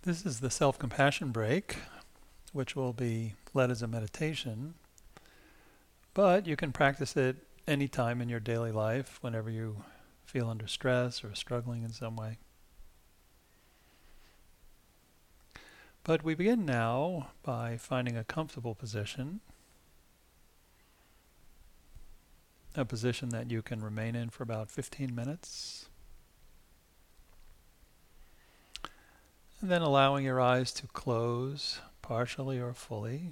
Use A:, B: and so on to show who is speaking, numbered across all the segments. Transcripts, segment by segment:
A: This is the self-compassion break, which will be led as a meditation, but you can practice it anytime in your daily life, whenever you feel under stress or struggling in some way. But we begin now by finding a comfortable position, a position that you can remain in for about 15 minutes. And then allowing your eyes to close partially or fully.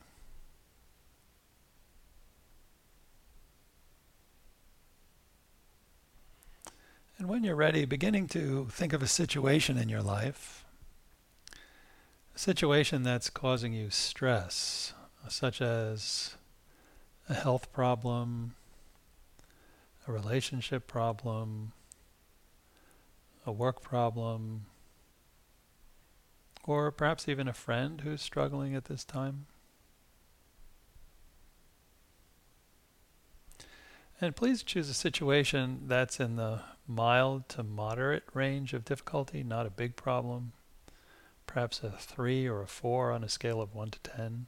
A: And when you're ready, beginning to think of a situation in your life, a situation that's causing you stress, such as a health problem, a relationship problem, a work problem, or perhaps even a friend who's struggling at this time. And please choose a situation that's in the mild to moderate range of difficulty, not a big problem. Perhaps a 3 or a 4 on a scale of 1 to 10.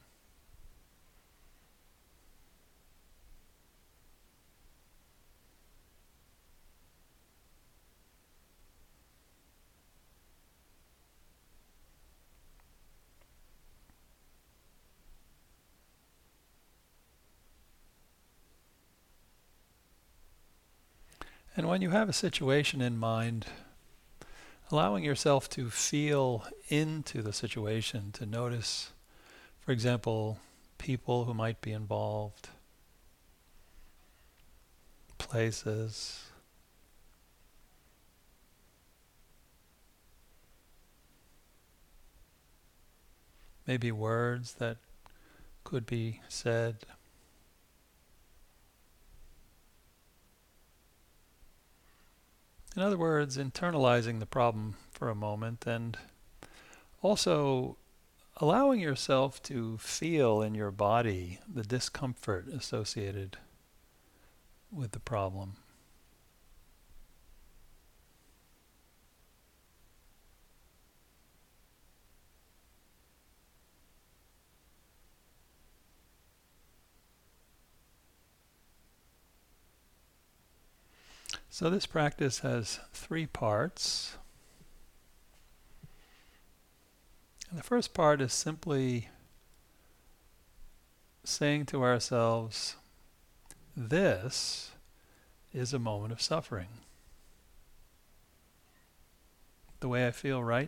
A: And when you have a situation in mind, allowing yourself to feel into the situation, to notice, for example, people who might be involved, places, maybe words that could be said. In other words, internalizing the problem for a moment and also allowing yourself to feel in your body the discomfort associated with the problem. So this practice has 3 parts. And the first part is simply saying to ourselves, this is a moment of suffering. The way I feel right